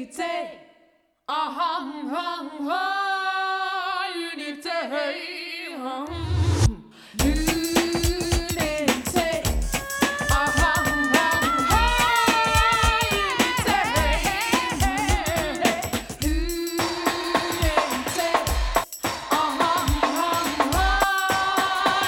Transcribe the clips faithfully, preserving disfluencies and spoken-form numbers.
Unité. Ah ah ah ah, unité. Ah, unité. Ah ah ah ah, unité. Unité. Ah ah ah ah,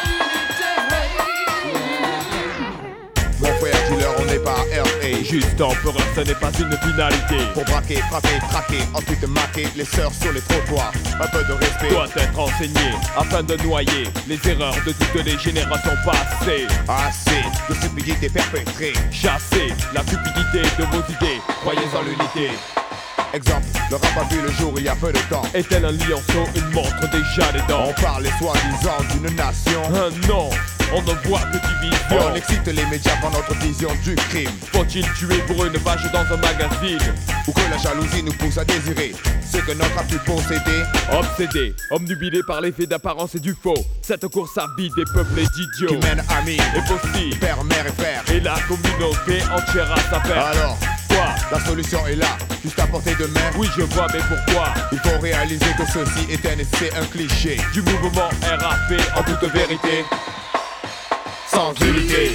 unité. Mon frère dealer, on n'est pas R A. Juste empereur, ce n'est pas une finalité. Pour braquer, frapper, traquer, ensuite maquer les sœurs sur les trottoirs. Un peu de respect Doit être enseigné afin de noyer les erreurs de toutes les générations passées. Assez de stupidité perpétrée. Chasser la cupidité de vos idées. Croyez en l'unité. Exemple, le rap a vu le jour il y a peu de temps. Est-elle un lionceau, une montre déjà les dents? On parle soi-disant d'une nation. Un non, on ne voit que division. On excite les médias par notre vision du crime. Faut-il tuer pour une vache dans un magazine? Ou que la jalousie nous pousse à désirer ce que notre a pu posséder. Obsédé, omnubilé par l'effet d'apparence et du faux, cette course à vie des peuples et d'idiots Qui mène amis, est possible. père, mère et frère. Et la communauté entière à sa paix. Alors, Quoi? la solution est là, juste à portée de main. Oui je vois, mais pourquoi? Il faut réaliser que ceci est un essai, un cliché. Du mouvement R A P en toute vérité. Sans unité.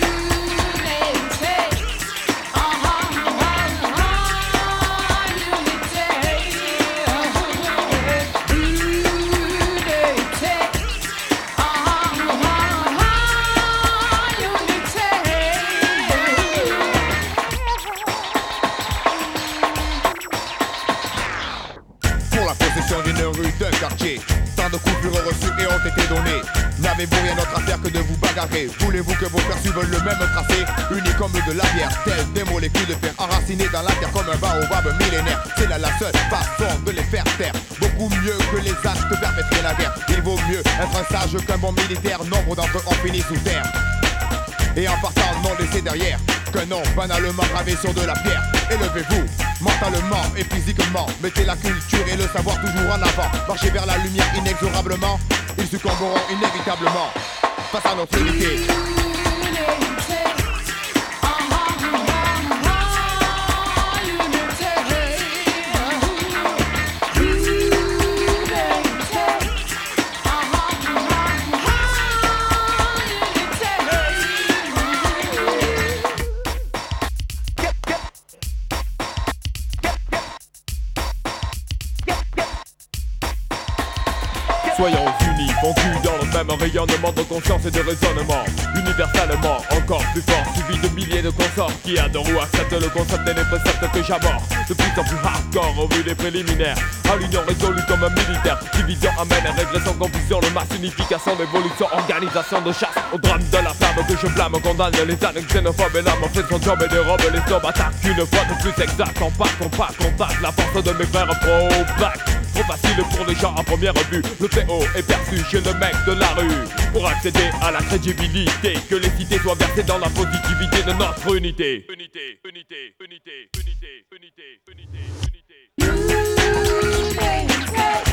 Pour la possession d'une rue, d'un quartier, tant de coupures reçues et ont été données. N'avez-vous rien d'autre à faire que de vous bagarrer? Voulez-vous que vos frères suivent le même tracé? Unis comme de la bière, telles des molécules de fer enracinées dans la terre comme un baobab millénaire. C'est là la seule façon de les faire taire. Beaucoup mieux que les actes perpétrés la guerre. Il vaut mieux être un sage qu'un bon militaire. Nombre d'entre eux ont fini sous terre. Et en partant, non laissé derrière qu'un nom banalement gravé sur de la pierre. Élevez-vous, mentalement et physiquement. Mettez la culture et le savoir toujours en avant. Marchez vers la lumière inexorablement. Ils succomberont inévitablement face à notre unité. Soyons unis, fondus dans le même rayonnement de conscience et de raisonnement. Universellement, encore plus fort, suivi de milliers de consorts qui adorent ou acceptent le concept et les préceptes que j'aborde. De plus en plus hardcore au vu des préliminaires. À l'union résolue comme un militaire. Division amène et régression, confusion, le masse, unification, évolution, organisation de chasse. Au drame de la flamme que je blâme, condamne les ânes xénophobes et l'âme fait son job et dérobe les hommes. Attaque une fois de plus exact, en pas, compas, contact, la force de mes frères pro-black. Trop facile pour les gens à première vue. Le P O est perçu chez le mec de la rue. Pour accéder à la crédibilité, que les cités soient versées dans la positivité de notre unité. Unité, unité, unité, unité, unité, unité, unité, unité.